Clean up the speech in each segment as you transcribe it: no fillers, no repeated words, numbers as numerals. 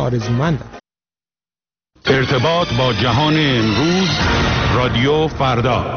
آرزومندم. ارتباط با جهان امروز، رادیو فردا.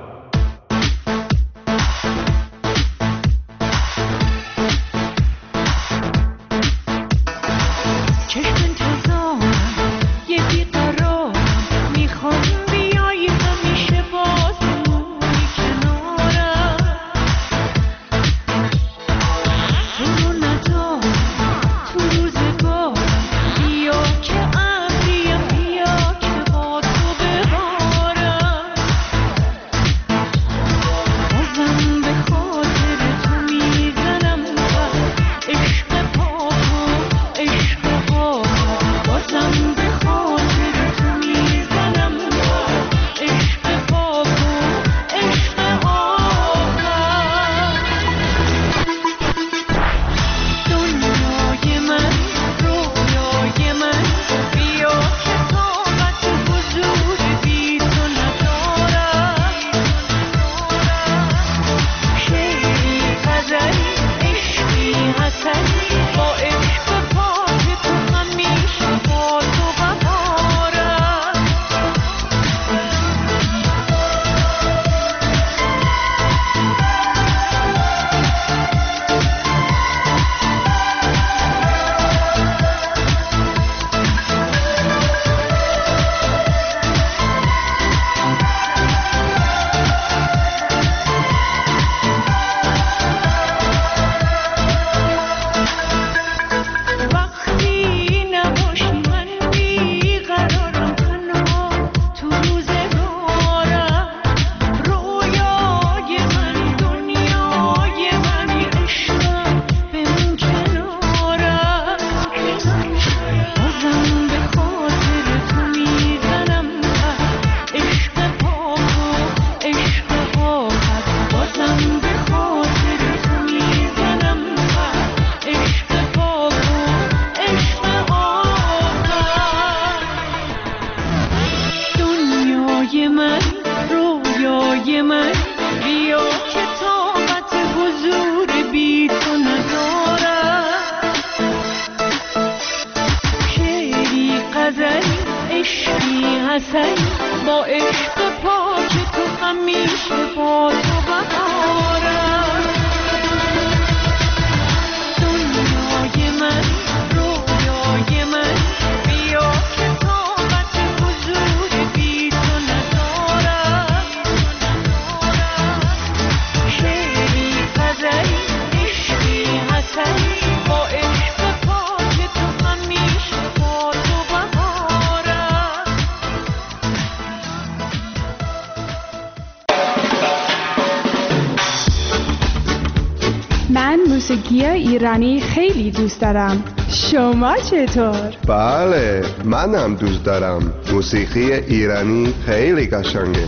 موسیقی ایرانی خیلی دوست دارم. شما چطور؟ بله، منم دوست دارم. موسیقی ایرانی خیلی قشنگه.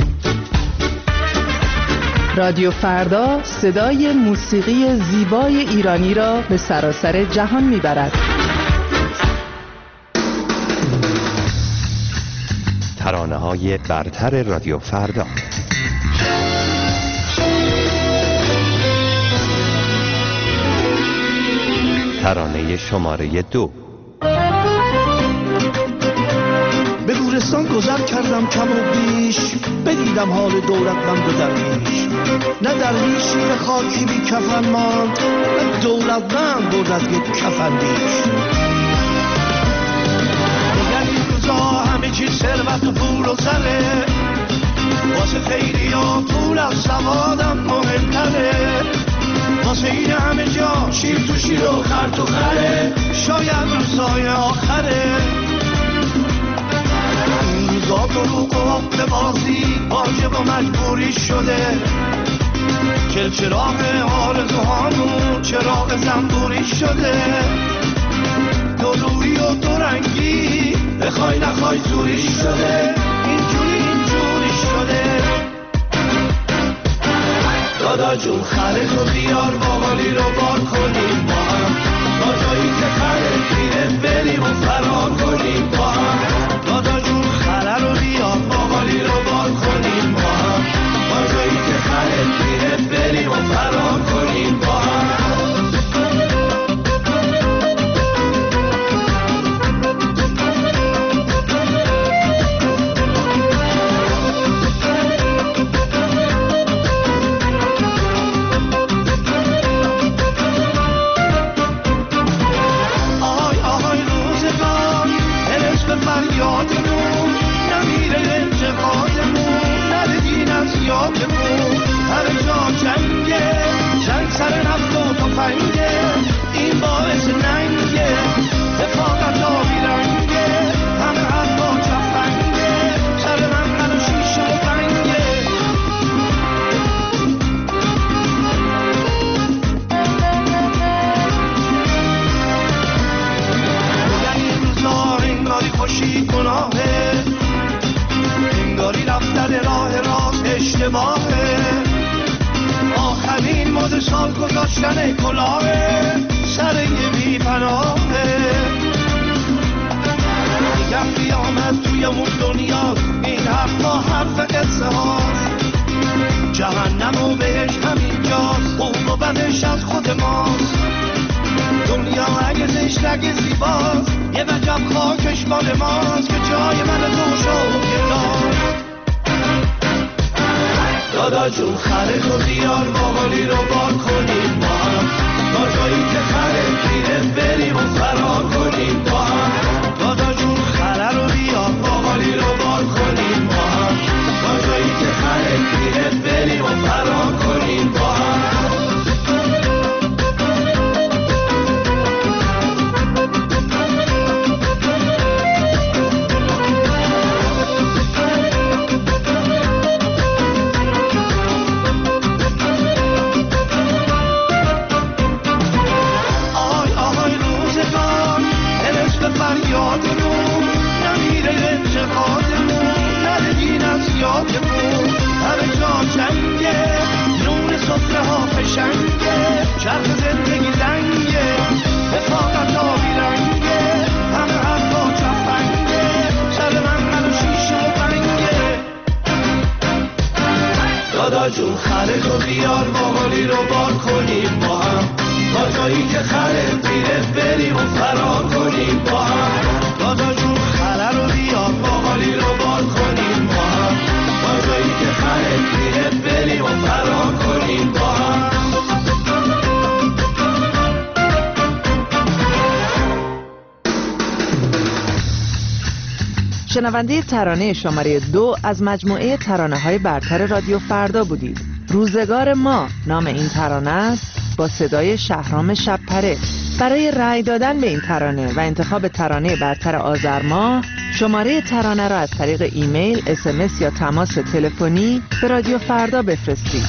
رادیو فردا صدای موسیقی زیبای ایرانی را به سراسر جهان میبرد. ترانه‌های برتر رادیو فردا. ترانه شماره 2. به گورستان گذر کردم کم و بیش، بدیدم حال دولتمند و درویش. نه درویشی به خاکی بی کفن ماند، نه دولتمند بود از یک کفن بیش. دیگر این روزا همه چیز ثروت و پول و زره، واسه خیلی ها پول از سوادم مهمتره. واسه این همه جا شیر تو شیر و خر تو خره، شاید روزای آخره. این روزا دروغ و حق بازی واجب و مجبوری شده. چراغ آرزوهامون چراغ زنبوری شده. دو روی و دو رنگی بخوای نخوای زوری شده. اینجوری شده. دادا جون خره تو بیار باقالی رو بار کنیم با هم، تا جایی که خره گیره بریم و فرار کنیم با هم. دادا جون خره رو بیار باقالی رو بار کنیم با هم، تا جایی که خره گیره بریم و فرار کنیم با هم. ماهه، آخرین مد سال گذاشتن کلاهه، سر یه بی پناهه. میگم قیامت توی اون دنیا، این حرفا حرف قصه هاست، جهنم و بهش همینجاست، خوب و بدش از خود ماست. دنیا اگه زشت اگه زیباست، یه وجب خاکش مال ماست که جای من تو شو کتاست. دادا جون خره تو بیار باقالی رو بار کنیم با هم، تا جایی که خره گیره بریم و فرار کنیم با هم. دادا جون خره رو بیار باقالی رو بار کنیم با هم، تا جایی که خره گیره بریم و فرار کنیم با هم. یادمون نمیره انتقادمون، نردین از یادمون، همه جا جنگه، نون صفره ها فشنگه، چرخ زندگی زنگه، رفاقت آبی رنگه، همه حرفا چفنگه، سر من شیشه و بنگه. دادا جون خره تو بیار باقالی رو بار کنیم با هم، تا جایی که خره پیره بریم و فرار کنیم با هم. دادا جون خره رو بیار باقالی رو بار کنیم با هم، تا جایی که خره پیره بریم و فرار کنیم با هم. شنونده ترانه شماره 2 از مجموعه ترانه‌های برتر رادیو فردا بودید. روزگار ما نام این ترانه است، با صدای شهرام شب‌پره. برای رأی دادن به این ترانه و انتخاب ترانه برتر آذر ماه، شماره ترانه را از طریق ایمیل، SMS یا تماس تلفنی به رادیو فردا بفرستید.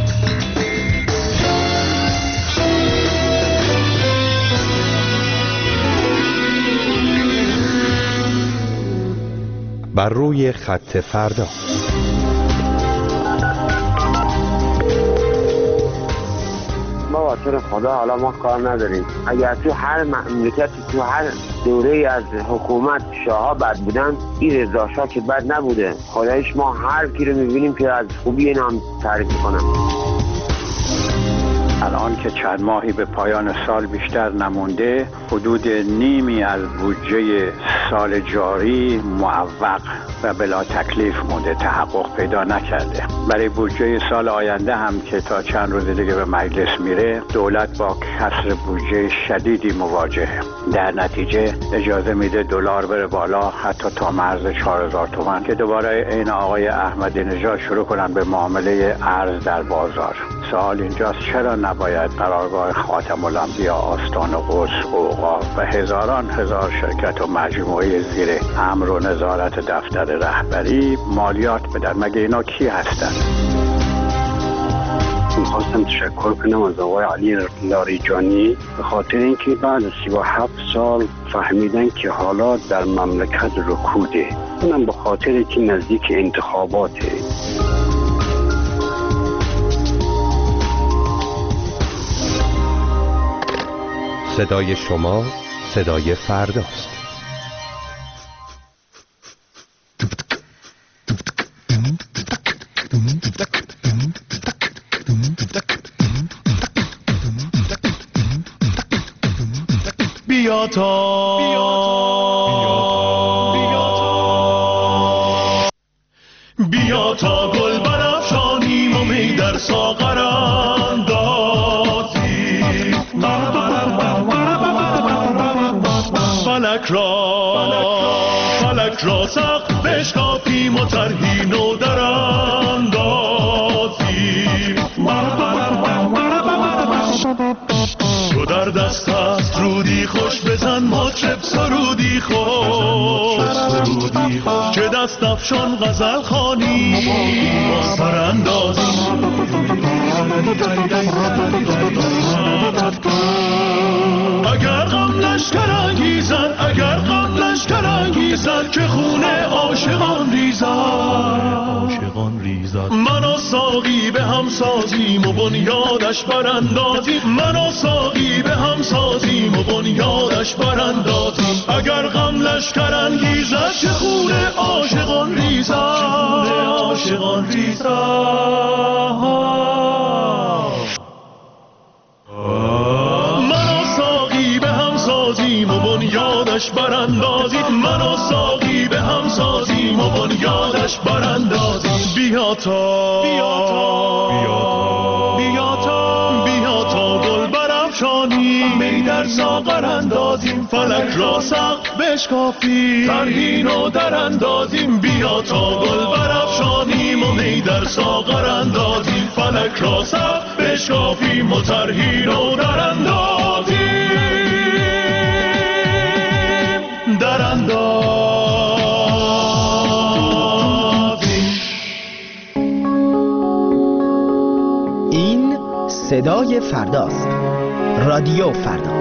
بر روی خط فردا. ما واسه خدا حالا ما کار نداریم. اگر تو هر مملکتی تو هر دوره از حکومت شاه‌ها بد بودن، این رضا شاه که بد نبوده. خدایش ما هر کی رو می‌بینیم که از خوبی اینا هم تعریف کنم. الان که چند ماهی به پایان سال بیشتر نمونده، حدود نیمی از بودجه سال جاری معوق و بلا تکلیف مونده، تحقق پیدا نکرده. برای بودجه سال آینده هم که تا چند روز دیگه به مجلس میره، دولت با کسر بودجه شدیدی مواجهه. در نتیجه اجازه میده دلار بره بالا حتی تا مرز 4000 تومان که دوباره این آقای احمدی نژاد شروع کنن به معامله ارز در بازار. سوال اینجاست چرا نباید قرارگاه خاتم الانبیا، آستان قدس، اوقاف و هزاران هزار شرکت و مجموعه زیر امر و نظارت دفتر رهبری مالیات بدن؟ مگه اینا کی هستن؟ میخواستم تشکر کنم از آقای علی لاریجانی به خاطر اینکه بعد از 37 سال فهمیدن که حالات در مملکت رکوده. اونم به خاطر که نزدیک انتخاباته. صدای شما صدای فرداست. بیا تا گل برافشانیم و می در ساغر اندازیم، فلک را سقف بشکافیم و طرحی نو در اندازیم. تو در دست هست رودی خوش بزن مطرب سرودی خوش، که دست افشان غزل خوانی با سر اندازی. اگر غم لشکر انگیزد که خونه عاشقان ریزد، من و هم سازیم و بنیادش براندازیم، من و ساقی به هم سازیم و بنیادش براندازیم. اگر غم لشکر انگیزد چه خون عاشقان ریزد، عاشقان ریزد. من و ساقی به هم سازیم و بنیادش براندازیم، من و ساقی به هم سازیم و بنیادش براندازیم. بیا تا گل برافشانیم، می در ساغر اندازیم، فلک را سقف بشکافیم، ترهین و در اندازیم. بیا تا گل برافشانیم و می در ساغر اندازیم، فلک را سقف بشکافیم و ترهین و در اندازیم، در اندازیم. این صدای فرداست. رادیو فردا.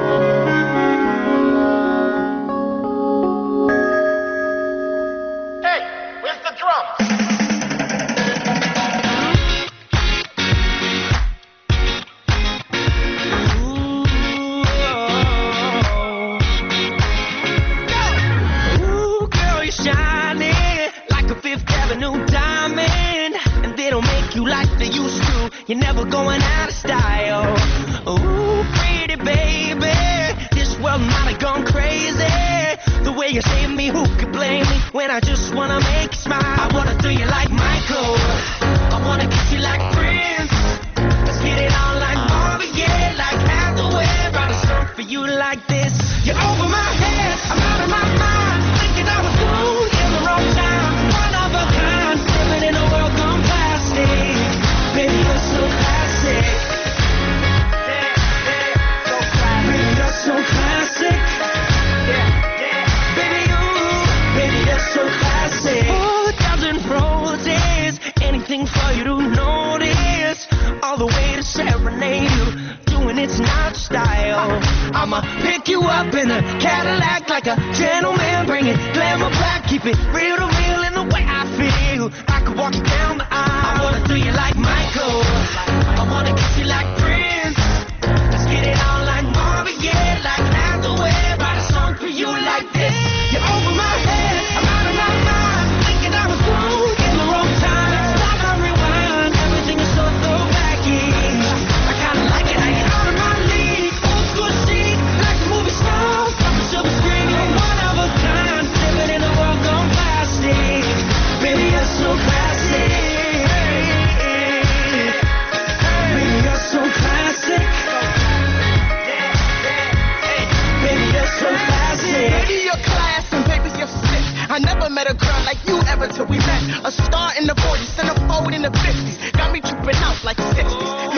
You're never going out of style. Ooh, pretty baby, this world might have gone crazy. The way you save me, who could blame me when I just wanna make you smile? I wanna do you like Michael, I wanna kiss you like Prince. Let's get it on like Marvin, yeah, like Hathaway. Write a song for you like this. You're over my head, I'm out of my mind, thinking I was good in the wrong time. One of a kind, living in a world gone plastic. Baby, you're so classic. Baby, you're so classic. Baby, you're so classic. Oh, a dozen roses, anything for you to notice. All the way to serenade you, doing it's not style. I'ma pick you up in a Cadillac like a gentleman, bring it glamour back, keep it real to real in the way I feel. I could walk you down the aisle. I wanna do you like Michael, I wanna kiss you like Prince. Let's get it on like Marvin, yeah, like Hathaway. Write a song for you like this. You're over my head, I'm out of my mind, thinking I was good in the wrong time. Stop and rewind, everything is so throwbacky. I kinda like it how you're out of my league. Old school chic, like the movie stars from the silver screen. You're one of a kind, living in a world gone plastic. Baby, you're so classic. Baby, you're so classic. Baby, you're so classic. Baby, you're class and baby, you're sick. I never met a girl like you ever till we met. A star in the 40s, centerfold in the 50s. Got me tripping out like the 60s.